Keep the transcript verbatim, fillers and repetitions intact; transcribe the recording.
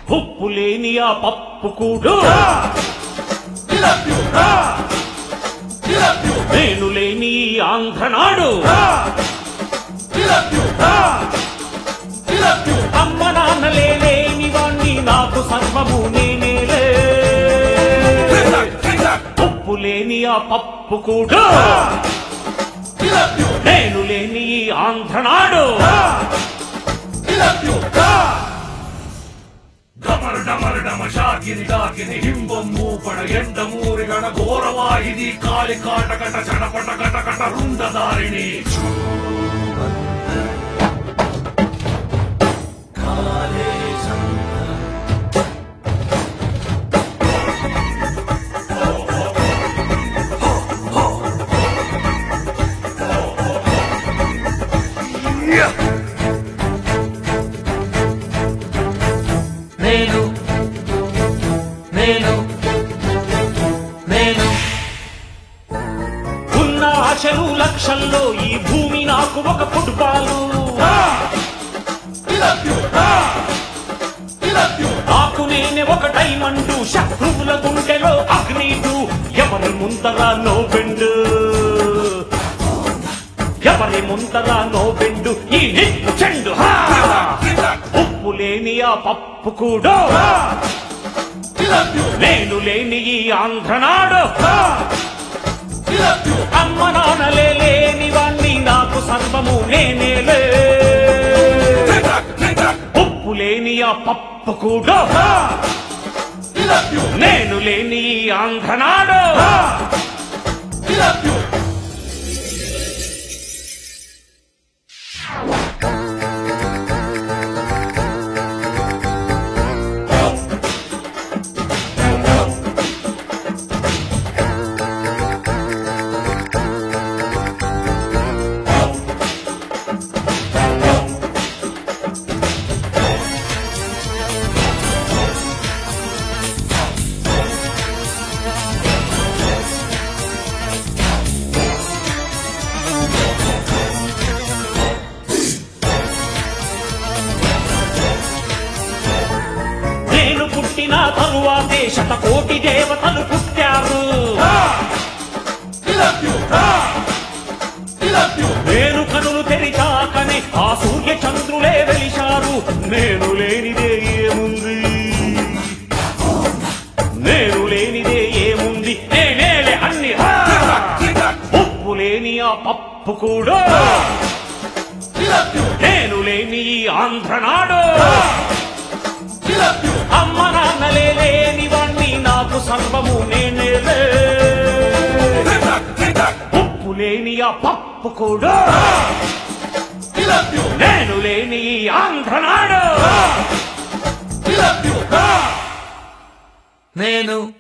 ఉప్పు లేని ఆ పప్పు కూడు నేను లేని ఆంధ్రనాడు అమ్మ నాన్నలే లేని వాణ్ణి నాకు సర్వము నేనేలే ఉప్పు లేని ఆ పప్పు కూడు నేను లేని ఆంధ్రనాడు ಡಮರ್ ಡಮರ್ ಡಮ ಶಾಕಿನಿ ಡಾಕಿನಿ ಹಿಂಬೊಮ್ಮು ಪಡ ಎಂಡ ಮೂರಿಗಣ ಘೋರವಾಹಿನಿ ಕಾಳಿ ಕಾಟ ಕಟ ಚಟಪಟ ಕಟ ಕಟ ರುಂಡದಾರಿಣಿ నేను నేను నేను ఉన్న ఆశలు లక్షల్లో ఈ భూమి నాకు ఒక ఫుట్బాలు నాకు నేనే ఒక డైమండు శత్రువుల గుండెలో అగ్నిటు ఎవరి ముందరా నో బెండు ఎవరి ముందరా నో బెండు ఈ నిప్పు చెండు ఉప్పు లేని ఆ పప్పు కూడా నేను లేని ఈ ఆంధ్రనాడు అమ్మ నాన్నలే లేని వాణ్ణి నాకు సర్వము నేనేలే ఉప్పు లేని ఆ పప్పు కూడా నేను లేని ఈ ఆంధ్రనాడు పుట్టిన తరువాతే శతకోటి దేవతలు పుట్టారు నేను కనులు తెరిచాకనే ఆ సూర్య చంద్రులే వెలిశారు నేను లేనిదే ఏముంది నేను లేనిదే ఏముంది నేనేలే అన్ని ఉప్పు లేని ఆ పప్పు కూడా నేను లేని ఈ ఆంధ్రనాడు అమ్మ నాన్నలే లేని వాణ్ణి నాకు సర్వము నేనేలే ఉప్పు లేని ఆ పప్పు కూడా నేను లేని ఈ ఆంధ్రనాడు నేను